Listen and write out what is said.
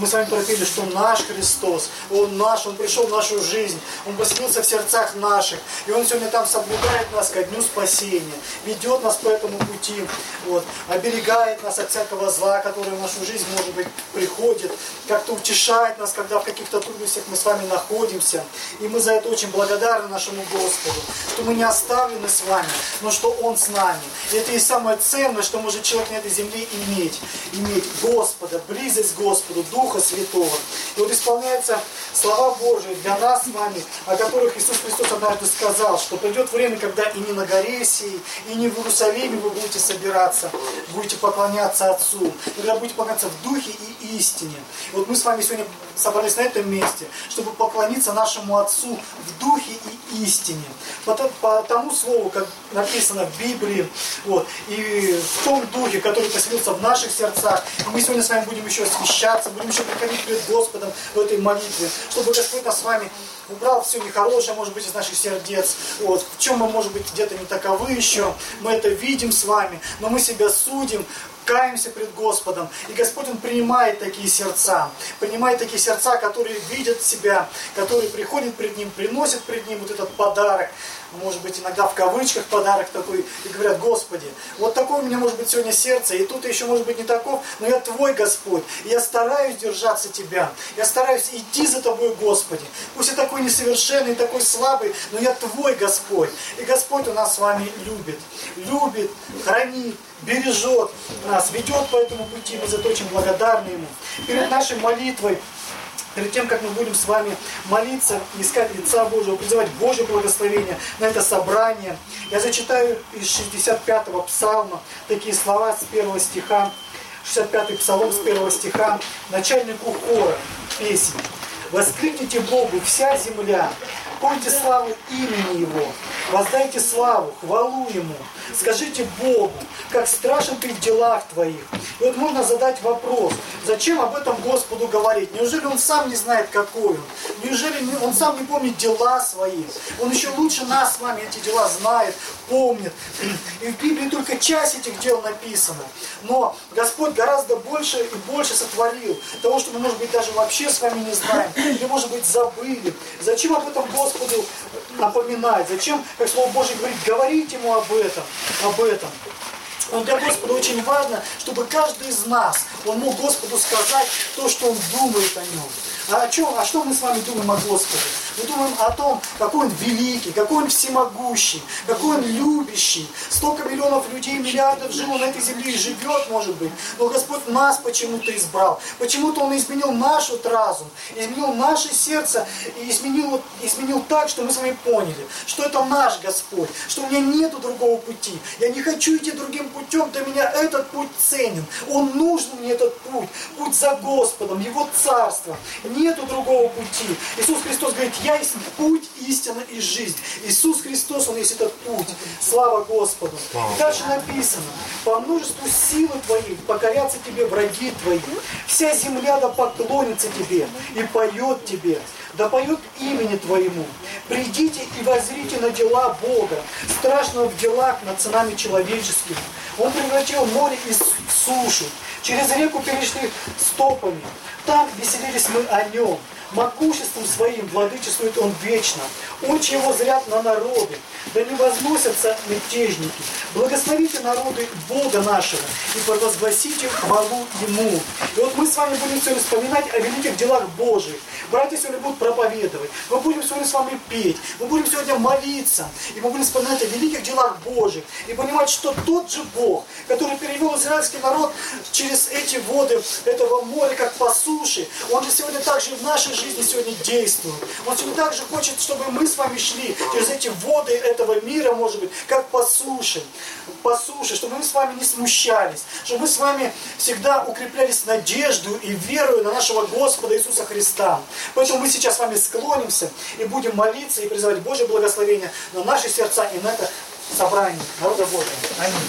Мы с вами пропели, что наш Христос, Он наш, Он пришел в нашу жизнь, Он поселился в сердцах наших. И Он сегодня там соблюдает нас ко дню спасения, ведет нас по этому пути, вот, оберегает нас от всякого зла, которое в нашу жизнь, может быть, приходит, как-то утешает нас, когда в каких-то трудностях мы с вами находимся. И мы за это очень благодарны нашему Господу, что мы не оставлены с вами, но что Он с нами. И это и самое ценное, что может человек на этой земле иметь. Иметь Господа, близость к Господу, Духа Святого. И вот исполняются слова Божии для нас с вами, о которых Иисус Христос однажды сказал, что придет время, когда и не на горе сей, и не в Иерусалиме вы будете собираться, будете поклоняться Отцу, когда будете поклоняться в Духе и истине. И вот мы с вами сегодня собрались на этом месте, чтобы поклониться нашему Отцу в Духе и истине. По тому слову, как написано в Библии, вот, и в том Духе, который поселился в наших сердцах. И мы сегодня с вами будем еще освящаться, будем еще приходить перед Господом в этой молитве, чтобы Господь нас с вами убрал все нехорошее, может быть, из наших сердец. Вот. В чем мы, может быть, где-то не таковы еще, мы это видим с вами, но мы себя судим, каемся пред Господом. И Господь, Он принимает такие сердца, которые видят себя, которые приходят пред Ним, приносят пред Ним вот этот подарок, может быть, иногда в кавычках подарок такой, и говорят: Господи, вот такое у меня может быть сегодня сердце, и тут еще может быть не таков, но я Твой, Господь, и я стараюсь держаться Тебя, я стараюсь идти за Тобой, Господи. Пусть я такой несовершенный, такой слабый, но я Твой, Господь. И Господь у нас с вами любит, хранит, бережет нас, ведет по этому пути, мы за это очень благодарны Ему. Перед нашей молитвой, перед тем, как мы будем с вами молиться, искать лица Божьего, призывать Божье благословение на это собрание, я зачитаю из 65-го псалма такие слова с 1 стиха, 65-й псалом с 1 стиха, начальнику хора песни. «Воскликните Богу, вся земля, пойте славу имени Его, воздайте славу, хвалу Ему, скажите Богу, как страшен Ты в делах Твоих». И вот можно задать вопрос, зачем об этом Господу говорить? Неужели Он сам не знает, какой Он? Неужели Он сам не помнит дела Свои? Он еще лучше нас с вами эти дела знает, помнит. И в Библии только часть этих дел написана. Но Господь гораздо больше и больше сотворил того, что мы, может быть, даже вообще с вами не знаем, или, может быть, забыли. Зачем об этом Господу напоминать? Зачем, как Слово Божье говорит, говорить Ему об этом? Но для Господа очень важно, чтобы каждый из нас, он мог Господу сказать то, что он думает о Нем. А что мы с вами думаем о Господе? Мы думаем о том, какой Он великий, какой Он всемогущий, какой Он любящий. Столько миллионов людей, миллиардов жило на этой земле и живет, может быть. Но Господь нас почему-то избрал. Почему-то Он изменил наш вот разум, изменил наше сердце и изменил так, что мы с вами поняли, что это наш Господь, что у меня нету другого пути. Я не хочу идти другим путем, для меня этот путь ценен. Он нужен мне, этот путь за Господом, Его Царство. Нету другого пути. Иисус Христос говорит: я есть путь, истина и жизнь. Иисус Христос, Он есть этот путь. Слава Господу. И дальше написано: по множеству силы Твоей покорятся Тебе враги Твои. Вся земля да поклонится Тебе и поет Тебе. Да поет имени Твоему. Придите и воззрите на дела Бога, страшного в делах над сынами человеческими. Он превратил море в сушу, через реку перешли стопами. Там веселились мы о Нем. Могуществом Своим владычествует Он вечно. Очи Его зрят на народы, да не возносятся мятежники. Благословите народы Бога нашего и провозгласите хвалу Ему. И вот мы с вами будем сегодня вспоминать о великих делах Божьих. Братья сегодня будут проповедовать. Мы будем сегодня с вами петь. Мы будем сегодня молиться. И мы будем вспоминать о великих делах Божьих. И понимать, что тот же Бог, который перевел израильский народ через эти воды этого моря, как по суше, Он же сегодня также в нашей жизни сегодня действует. Он сегодня также хочет, чтобы мы с вами шли через эти воды этого мира, может быть, как по суше, чтобы мы с вами не смущались, чтобы мы с вами всегда укреплялись надеждой и верою на нашего Господа Иисуса Христа. Поэтому мы сейчас с вами склонимся и будем молиться и призывать Божье благословение на наши сердца и на это собрание народа Божьего. Аминь.